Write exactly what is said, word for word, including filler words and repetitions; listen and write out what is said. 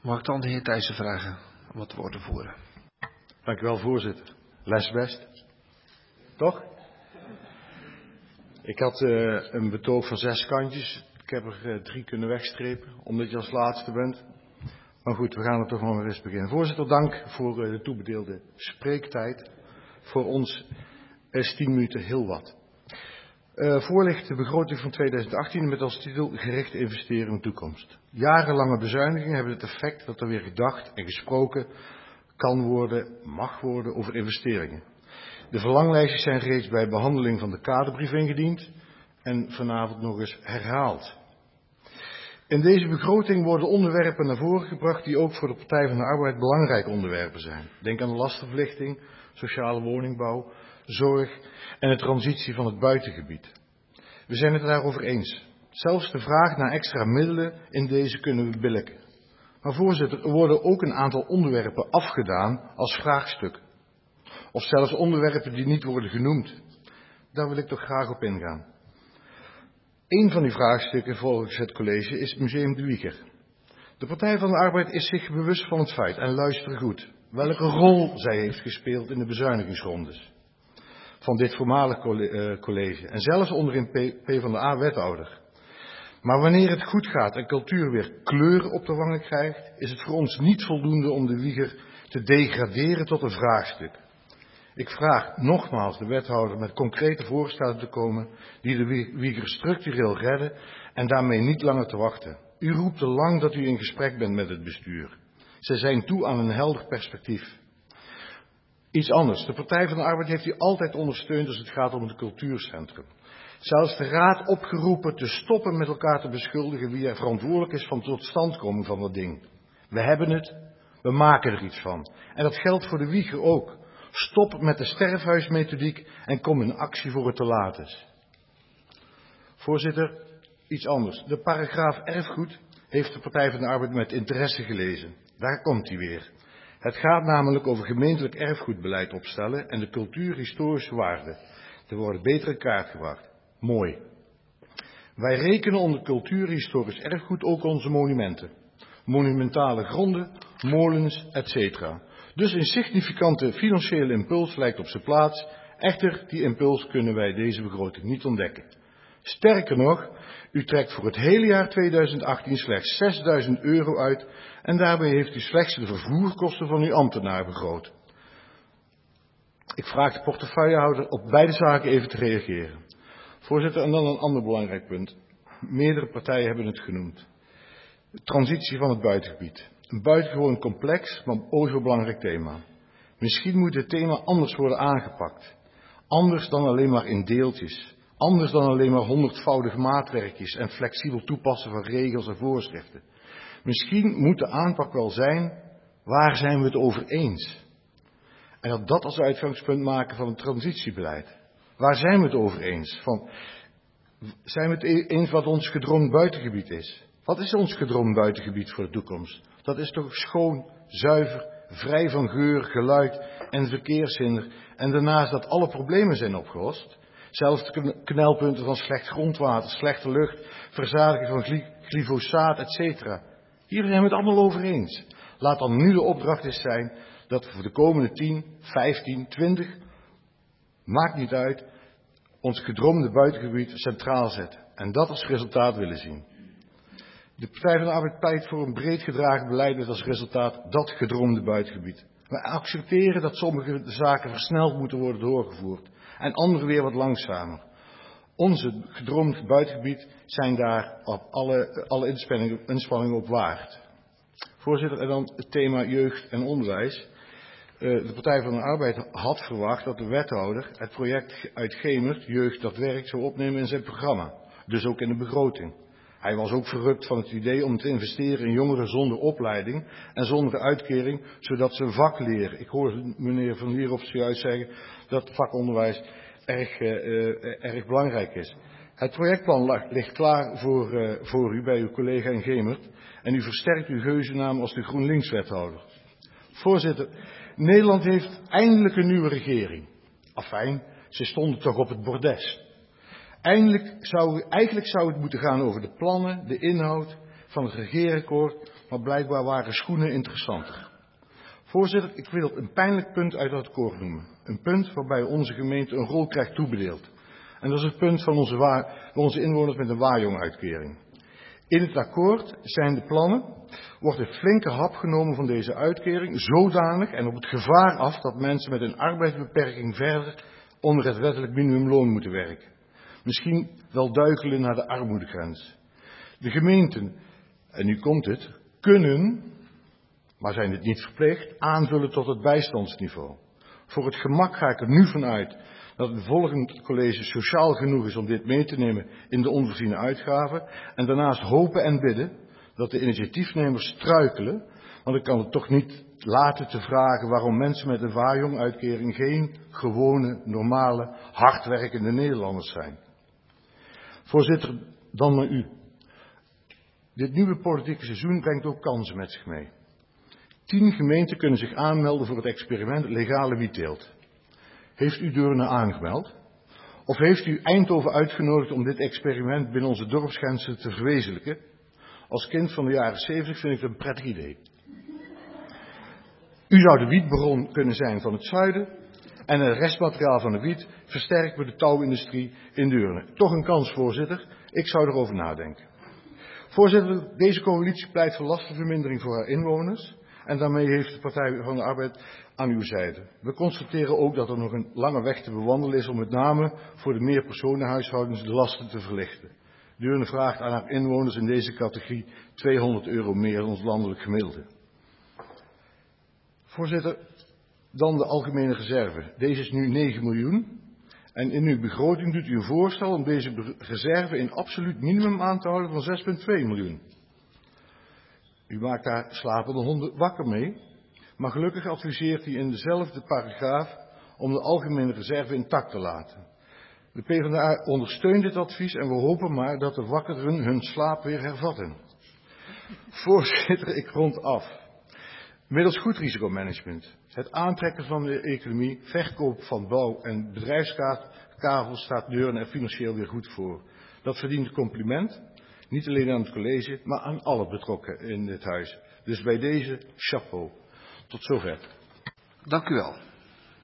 Mag ik dan de heer Thijssen vragen om het woord te voeren? Dank u wel, voorzitter. Les best. Toch? Ik had uh, een betoog van zes kantjes. Ik heb er uh, drie kunnen wegstrepen, omdat je als laatste bent. Maar goed, we gaan er toch nog maar eens beginnen. Voorzitter, dank voor uh, de toebedeelde spreektijd. Voor ons is tien minuten heel wat. Uh, voor ligt de begroting van tweeduizend achttien met als titel gerichte investeren in de toekomst. Jarenlange bezuinigingen hebben het effect dat er weer gedacht en gesproken kan worden, mag worden over investeringen. De verlanglijstjes zijn reeds bij behandeling van de kaderbrief ingediend en vanavond nog eens herhaald. In deze begroting worden onderwerpen naar voren gebracht die ook voor de Partij van de Arbeid belangrijke onderwerpen zijn. Denk aan de lastenverlichting, sociale woningbouw, zorg en de transitie van het buitengebied. We zijn het daarover eens. Zelfs de vraag naar extra middelen in deze kunnen we billijken. Maar voorzitter, er worden ook een aantal onderwerpen afgedaan als vraagstuk. Of zelfs onderwerpen die niet worden genoemd. Daar wil ik toch graag op ingaan. Een van die vraagstukken volgens het college is het Museum De Wieger. De Partij van de Arbeid is zich bewust van het feit, en luister goed, welke rol zij heeft gespeeld in de bezuinigingsrondes van dit voormalig college en zelfs onder een PvdA-wethouder. Maar wanneer het goed gaat en cultuur weer kleur op de wangen krijgt, is het voor ons niet voldoende om de Wieger te degraderen tot een vraagstuk. Ik vraag nogmaals de wethouder met concrete voorstellen te komen die de Wieger structureel redden en daarmee niet langer te wachten. U roept al lang dat u in gesprek bent met het bestuur. Ze zijn toe aan een helder perspectief. Iets anders. De Partij van de Arbeid heeft u altijd ondersteund als het gaat om het cultuurcentrum. Zelfs de raad opgeroepen te stoppen met elkaar te beschuldigen wie er verantwoordelijk is van de totstandkoming van dat ding. We hebben het, we maken er iets van. En dat geldt voor de Wieger ook. Stop met de sterfhuismethodiek en kom in actie voor het te laat is. Voorzitter, iets anders. De paragraaf erfgoed heeft de Partij van de Arbeid met interesse gelezen. Daar komt hij weer. Het gaat namelijk over gemeentelijk erfgoedbeleid opstellen en de cultuurhistorische waarden. Er worden beter in kaart gebracht. Mooi. Wij rekenen onder cultuurhistorisch erfgoed ook onze monumenten. Monumentale gronden, molens, et cetera. Dus een significante financiële impuls lijkt op zijn plaats. Echter, die impuls kunnen wij deze begroting niet ontdekken. Sterker nog, u trekt voor het hele jaar tweeduizend achttien slechts zesduizend euro uit en daarbij heeft u slechts de vervoerkosten van uw ambtenaar begroot. Ik vraag de portefeuillehouder op beide zaken even te reageren. Voorzitter, en dan een ander belangrijk punt. Meerdere partijen hebben het genoemd. De transitie van het buitengebied. Een buitengewoon complex, maar overbelangrijk thema. Misschien moet het thema anders worden aangepakt. Anders dan alleen maar in deeltjes. Anders dan alleen maar honderdvoudig maatwerkjes en flexibel toepassen van regels en voorschriften. Misschien moet de aanpak wel zijn, waar zijn we het over eens? En dat dat als uitgangspunt maken van het transitiebeleid. Waar zijn we het over eens? Van, zijn we het eens wat ons gedroomd buitengebied is? Wat is ons gedroomd buitengebied voor de toekomst? Dat is toch schoon, zuiver, vrij van geur, geluid en verkeershinder. En daarnaast dat alle problemen zijn opgelost. Zelfs de knelpunten van slecht grondwater, slechte lucht, verzadiging van glyfosaat, et cetera. Hier zijn we het allemaal over eens. Laat dan nu de opdracht eens zijn dat we voor de komende tien, vijftien, twintig, maakt niet uit, ons gedroomde buitengebied centraal zetten. En dat als resultaat willen zien. De Partij van de Arbeid pleit voor een breed gedragen beleid met als resultaat dat gedroomde buitengebied. We accepteren dat sommige zaken versneld moeten worden doorgevoerd en andere weer wat langzamer. Onze gedroomde buitengebied zijn daar op alle, alle inspanningen, inspanningen op waard. Voorzitter, en dan het thema jeugd en onderwijs. Uh, de Partij van de Arbeid had verwacht dat de wethouder het project uit Gemert, Jeugd dat Werkt, zou opnemen in zijn programma. Dus ook in de begroting. Hij was ook verrukt van het idee om te investeren in jongeren zonder opleiding en zonder uitkering, zodat ze een vak leren. Ik hoor meneer Van Lierop zojuist zeggen dat vakonderwijs erg, uh, erg belangrijk is. Het projectplan ligt klaar voor, uh, voor u bij uw collega in Gemert en u versterkt uw geuzennaam als de GroenLinks-wethouder. Voorzitter, Nederland heeft eindelijk een nieuwe regering. Afijn, ze stonden toch op het bordes. Eindelijk zou, eigenlijk zou het moeten gaan over de plannen, de inhoud van het regeerakkoord maar blijkbaar waren schoenen interessanter. Voorzitter, ik wil een pijnlijk punt uit het akkoord noemen. Een punt waarbij onze gemeente een rol krijgt toebedeeld. En dat is het punt van onze, wa- onze inwoners met een waaijong-uitkering. In het akkoord zijn de plannen, wordt een flinke hap genomen van deze uitkering, zodanig en op het gevaar af dat mensen met een arbeidsbeperking verder onder het wettelijk minimumloon moeten werken. Misschien wel duikelen naar de armoedegrens. De gemeenten, en nu komt het, kunnen, maar zijn het niet verplicht, aanvullen tot het bijstandsniveau. Voor het gemak ga ik er nu vanuit dat het volgend college sociaal genoeg is om dit mee te nemen in de onvoorziene uitgaven. En daarnaast hopen en bidden dat de initiatiefnemers struikelen, want ik kan het toch niet laten te vragen waarom mensen met een waaijong-uitkering geen gewone, normale, hardwerkende Nederlanders zijn. Voorzitter, dan naar u. Dit nieuwe politieke seizoen brengt ook kansen met zich mee. Tien gemeenten kunnen zich aanmelden voor het experiment legale wietteelt. Heeft u Deurne aangemeld? Of heeft u Eindhoven uitgenodigd om dit experiment binnen onze dorpsgrenzen te verwezenlijken? Als kind van de jaren zeventig vind ik het een prettig idee. U zou de wietbron kunnen zijn van het zuiden en het restmateriaal van de wiet versterken we de touwindustrie in Deurne. Toch een kans, voorzitter. Ik zou erover nadenken. Voorzitter, deze coalitie pleit voor lastenvermindering voor haar inwoners. En daarmee heeft de Partij van de Arbeid aan uw zijde. We constateren ook dat er nog een lange weg te bewandelen is om met name voor de meerpersonenhuishoudens de lasten te verlichten. Deurne vraagt aan haar inwoners in deze categorie tweehonderd euro meer dan ons landelijk gemiddelde. Voorzitter, dan de algemene reserve. Deze is nu negen miljoen. En in uw begroting doet u een voorstel om deze reserve in absoluut minimum aan te houden van zes komma twee miljoen. U maakt daar slapende honden wakker mee, maar gelukkig adviseert hij in dezelfde paragraaf om de algemene reserve intact te laten. De PvdA ondersteunt dit advies en we hopen maar dat de wakkeren hun slaap weer hervatten. Voorzitter, ik rond af. Middels goed risicomanagement, het aantrekken van de economie, verkoop van bouw- en bedrijfskavels staat Deurne er financieel weer goed voor. Dat verdient een compliment. Niet alleen aan het college, maar aan alle betrokkenen in dit huis. Dus bij deze chapeau. Tot zover. Dank u wel.